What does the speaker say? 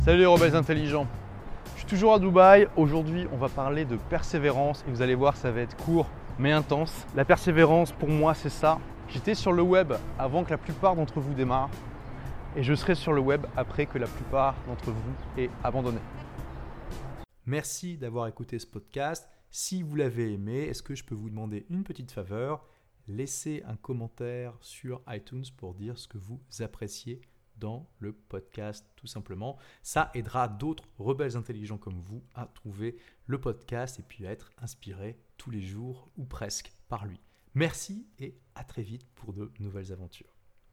Salut les rebelles intelligents. Je suis toujours à Dubaï. Aujourd'hui, on va parler de persévérance et vous allez voir, ça va être court mais intense. La persévérance, pour moi, c'est ça. J'étais sur le web avant que la plupart d'entre vous démarrent et je serai sur le web après que la plupart d'entre vous aient abandonné. Merci d'avoir écouté ce podcast. Si vous l'avez aimé, est-ce que je peux vous demander une petite faveur? Laissez un commentaire sur iTunes pour dire ce que vous appréciez dans le podcast, tout simplement. Ça aidera d'autres rebelles intelligents comme vous à trouver le podcast et puis à être inspirés tous les jours ou presque par lui. Merci et à très vite pour de nouvelles aventures.